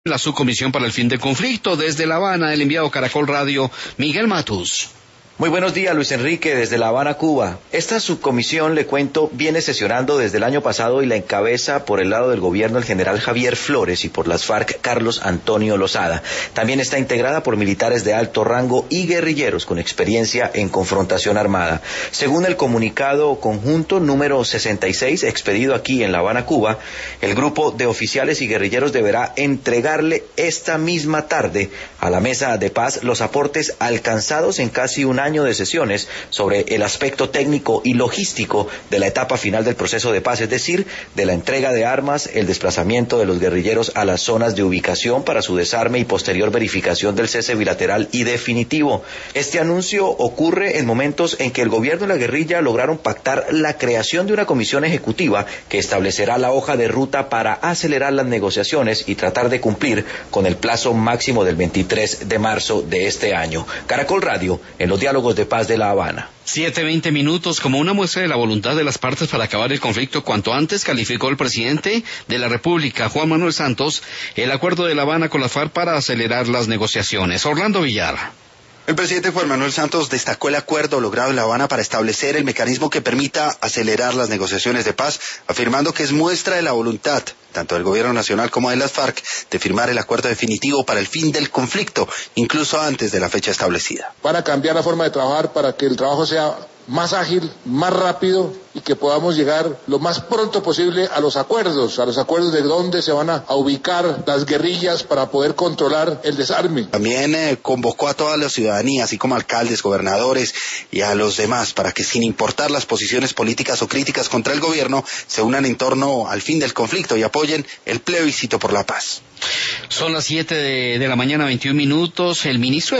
La subcomisión para el fin del conflicto. Desde La Habana, el enviado Caracol Radio, Miguel Matus. Muy buenos días, Luis Enrique, desde La Habana, Cuba. Esta subcomisión, le cuento, viene sesionando desde el año pasado y la encabeza por el lado del gobierno el general Javier Flores y por las FARC Carlos Antonio Lozada. También está integrada por militares de alto rango y guerrilleros con experiencia en confrontación armada. Según el comunicado conjunto número 66, expedido aquí en La Habana, Cuba, el grupo de oficiales y guerrilleros deberá entregarle esta misma tarde a la mesa de paz los aportes alcanzados en casi un año de sesiones sobre el aspecto técnico y logístico de la etapa final del proceso de paz, es decir, de la entrega de armas, el desplazamiento de los guerrilleros a las zonas de ubicación para su desarme y posterior verificación del cese bilateral y definitivo. Este anuncio ocurre en momentos en que el gobierno y la guerrilla lograron pactar la creación de una comisión ejecutiva que establecerá la hoja de ruta para acelerar las negociaciones y tratar de cumplir con el plazo máximo del 23 de marzo de este año. Caracol Radio, en los diálogos de paz de La Habana. 7:20 como una muestra de la voluntad de las partes para acabar el conflicto cuanto antes, calificó el presidente de la República, Juan Manuel Santos, el acuerdo de La Habana con la FARC para acelerar las negociaciones. Orlando Villar. El presidente Juan Manuel Santos destacó el acuerdo logrado en La Habana para establecer el mecanismo que permita acelerar las negociaciones de paz, afirmando que es muestra de la voluntad, tanto del gobierno nacional como de las FARC, de firmar el acuerdo definitivo para el fin del conflicto, incluso antes de la fecha establecida. Van a cambiar la forma de trabajar para que el trabajo sea más ágil, más rápido y que podamos llegar lo más pronto posible a los acuerdos de dónde se van a ubicar las guerrillas para poder controlar el desarme. También convocó a toda la ciudadanía, así como alcaldes, gobernadores y a los demás, para que sin importar las posiciones políticas o críticas contra el gobierno, se unan en torno al fin del conflicto y apoyen el plebiscito por la paz. Son las 7 de la mañana, 21 minutos. El ministro